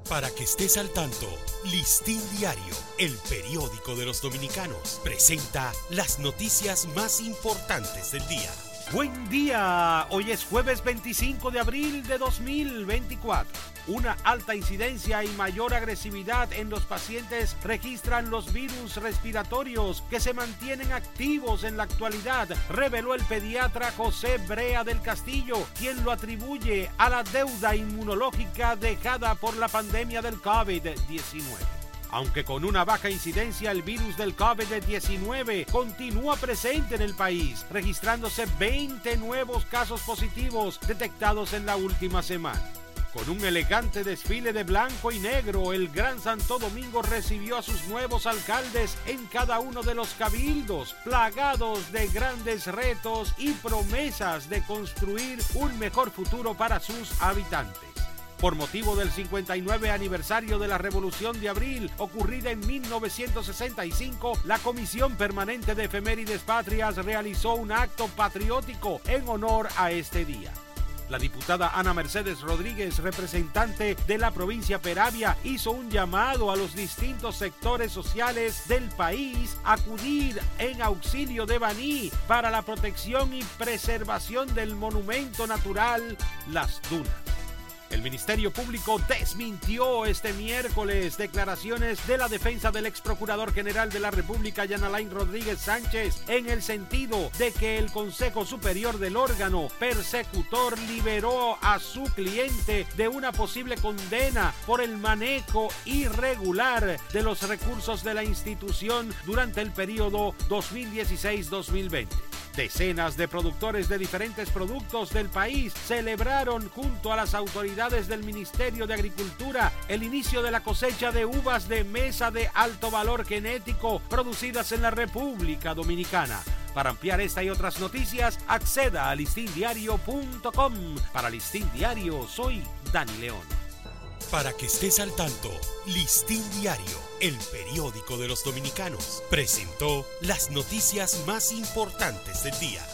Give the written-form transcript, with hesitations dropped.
Para que estés al tanto, Listín Diario, el periódico de los dominicanos, presenta las noticias más importantes del día. Buen día, hoy es jueves 25 de abril de 2024. Una alta incidencia y mayor agresividad en los pacientes registran los virus respiratorios que se mantienen activos en la actualidad, reveló el pediatra José Brea del Castillo, quien lo atribuye a la deuda inmunológica dejada por la pandemia del COVID-19. Aunque con una baja incidencia, el virus del COVID-19 continúa presente en el país, registrándose 20 nuevos casos positivos detectados en la última semana. Con un elegante desfile de blanco y negro, el Gran Santo Domingo recibió a sus nuevos alcaldes en cada uno de los cabildos, plagados de grandes retos y promesas de construir un mejor futuro para sus habitantes. Por motivo del 59 aniversario de la Revolución de Abril, ocurrida en 1965, la Comisión Permanente de Efemérides Patrias realizó un acto patriótico en honor a este día. La diputada Ana Mercedes Rodríguez, representante de la provincia Peravia, hizo un llamado a los distintos sectores sociales del país a acudir en auxilio de Baní para la protección y preservación del monumento natural Las Dunas. El Ministerio Público desmintió este miércoles declaraciones de la defensa del ex procurador general de la República, Jan Alain Rodríguez Sánchez, en el sentido de que el Consejo Superior del órgano persecutor liberó a su cliente de una posible condena por el manejo irregular de los recursos de la institución durante el periodo 2016-2020. Decenas de productores de diferentes productos del país celebraron junto a las autoridades del Ministerio de Agricultura el inicio de la cosecha de uvas de mesa de alto valor genético producidas en la República Dominicana. Para ampliar esta y otras noticias, acceda a listindiario.com. Para Listín Diario, soy Dani León. Para que estés al tanto, Listín Diario, el periódico de los dominicanos, presentó las noticias más importantes del día.